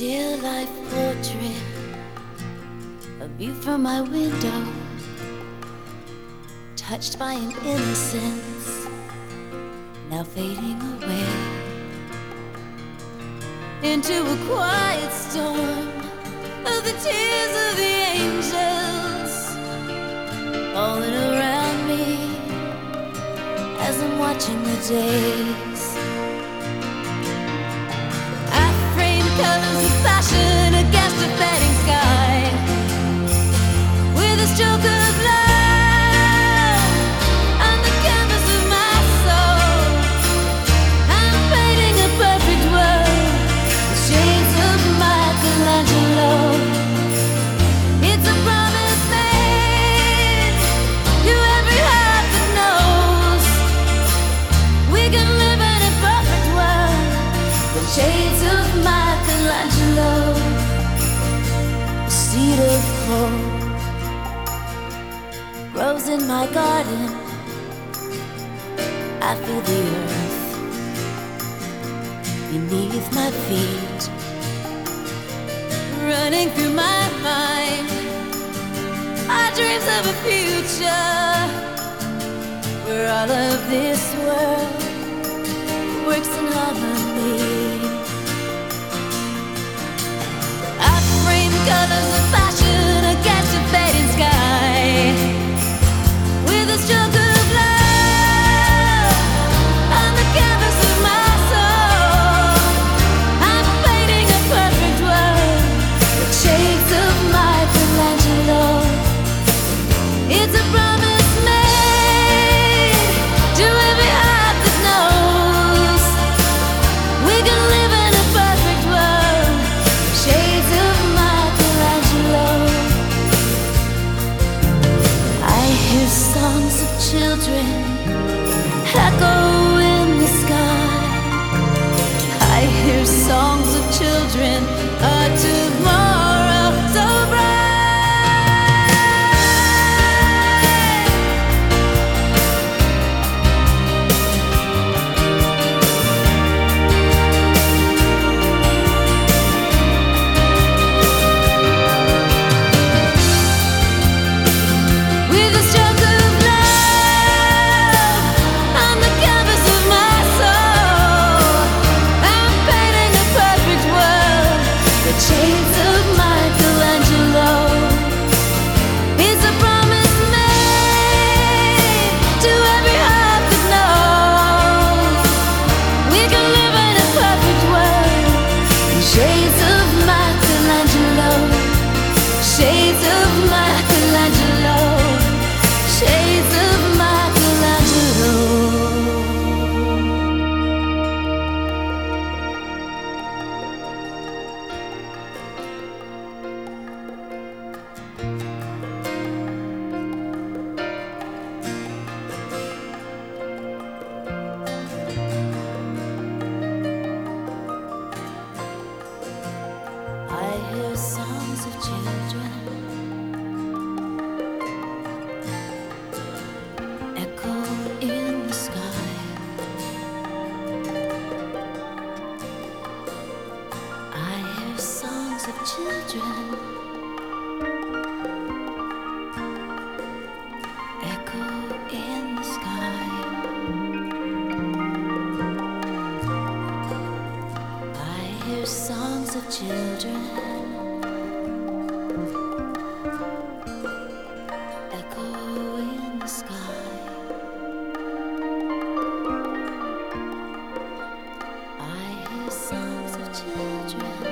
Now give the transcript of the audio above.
still life portrait, a view from my window, touched by an innocence now fading away into a quiet storm of the tears of the angels falling around me as I'm watching the days. I frame colors of passion against a fading sky with a stroke of love on the canvas of my soul. I'm painting a perfect world, the shades of Michelangelo. It's a promise made to every heart that knows we can live in a perfect world. The shades of Michelangelo, a seed of hope grows in my garden. I feel the earth beneath my feet, running through my mind are dreams of a future where all of this world works in harmony. I frame colors of passion against a fading sky with a stroke of love on the canvas of my soul. I'm painting a perfect world, the shades of Michelangelo. It's a promise made to every heart that knows we can live in a perfect world. Shades of Michelangelo. I hear songs of children echo in the sky. I hear songs of children, a tomorrow so bright. With a stroke of love on the canvas of my soul, I'm painting a perfect world. The shades of Michelangelo. It's a promise made to every heart that knows we can live in a perfect world. Shades of Michelangelo. Shades of Michelangelo. Shades of Michelangelo. I hear songs of children echo in the sky. I hear songs of children echo in the sky. I hear songs of children echo in the sky. I hear songs of children